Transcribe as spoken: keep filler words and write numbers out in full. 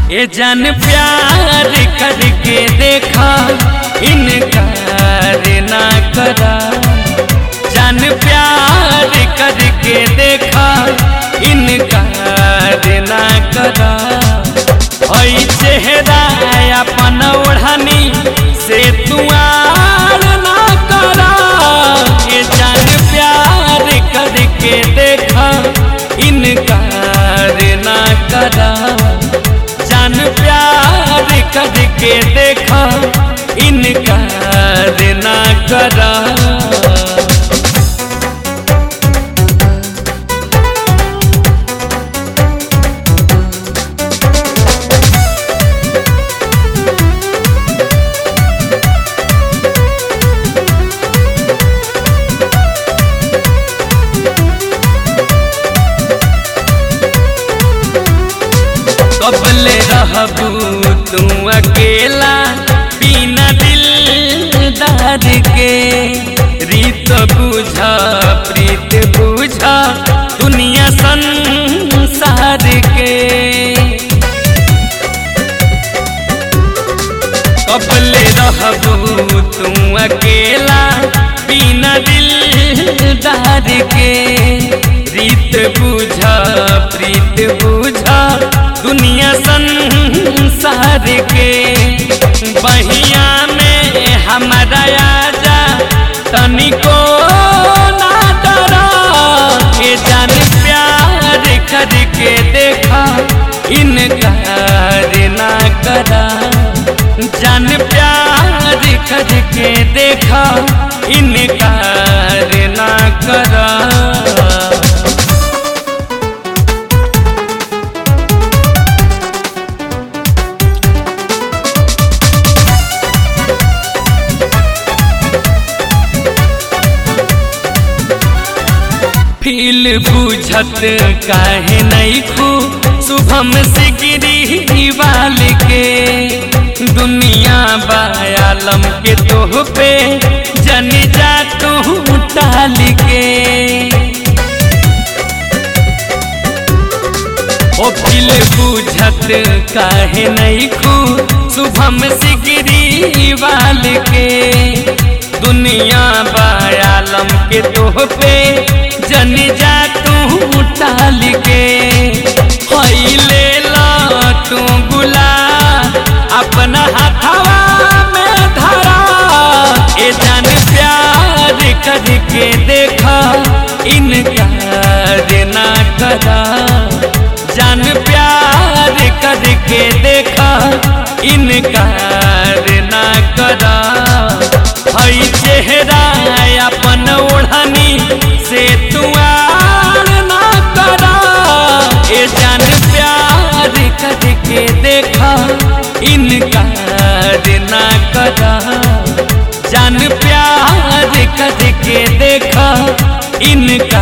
ए जान प्यार करके देखा इनकार ना करा। जान प्यार करके देखा इनकार ना करा। ओई चेहरा अपन ओढ़नी से तुआर ना करा। ए जान प्यार करके देखा इनकार ना करा। जान प्यार करके देखा इनकार ना करा। कबले रहबू तू अकेला बिना दिलदार के। रीत बुझा प्रीत बुझा दुनिया संसार के। कबले रहबू तू अकेला बिना दिलदार के। रीत बुझा प्रीत बुझा दुनिया संसार के। बहिया में हमारा आजा तनिको ना डरा। ए जान प्यार करके देखा इनकार ना करा। जान प्यार करके देखा इनकार ना करा। फील बुझत काहे नहीं खू शुभम से गिरी वाल के। दुनिया बायालम के तोह पे जन जा तू टाल के। ओ फील बुझत काहे नहीं खू शुभम से गिरी वाल के। दुनिया बायालम के तोह पे जन जा तू टाल के। हई ले ला तू गुला अपना हाथवा में धरा। ए जान प्यार करके देखा इनकार ना करा। जान प्यार करके देखा इनकार ना करा। हई चेहरा अपन ओढ़नी से तुआर ना करा। ए जान प्यार करके देखा इनकार ना करा। जान प्यार करके देखा इनकार